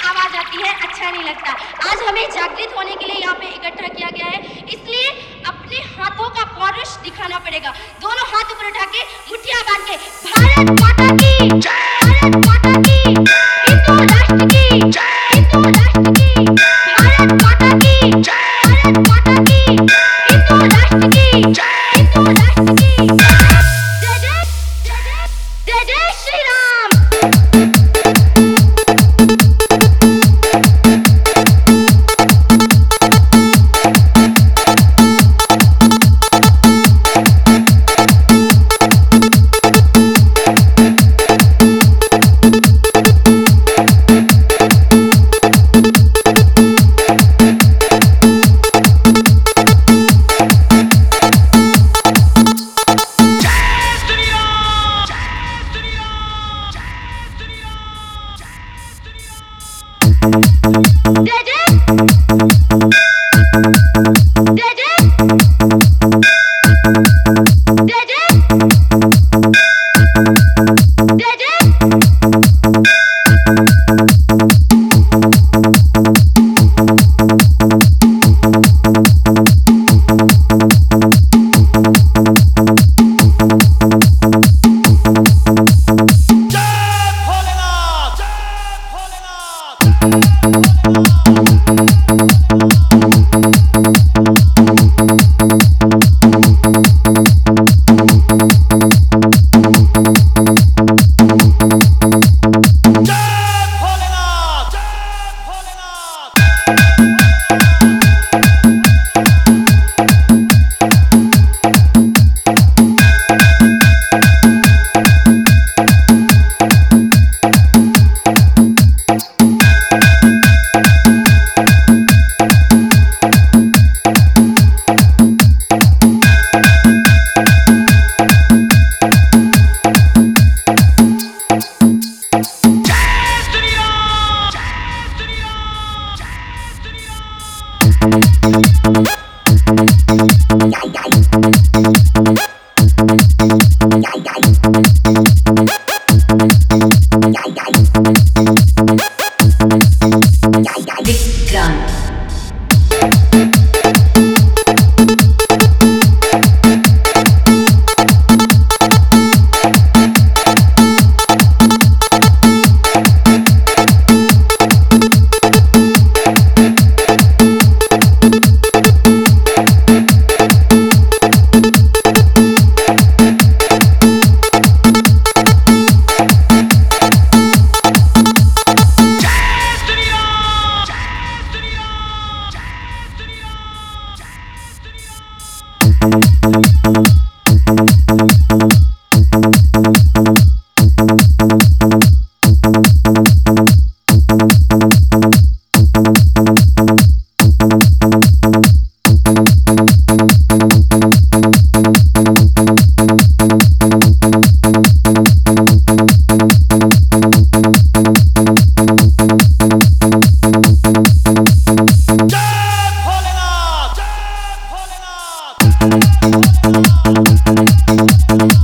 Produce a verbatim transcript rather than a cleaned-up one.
आवाज आती है, अच्छा नहीं लगता। आज हमें जागृत होने के लिए यहाँ पे इकट्ठा किया गया है, इसलिए अपने हाथों का पौरुष दिखाना पड़ेगा। दोनों हाथ ऊपर उठा के मुट्ठियां बांध के भारत माता की, भारत माता की, हिंदू राष्ट्र की, हिंदू राष्ट्र की, भारत माता की, भारत माता की, हिंदू राष्ट्र की, हिंदू राष्ट्र की। जय जय जय जय जय जय श्री राम। जय जय जय जय जय जय Thank you.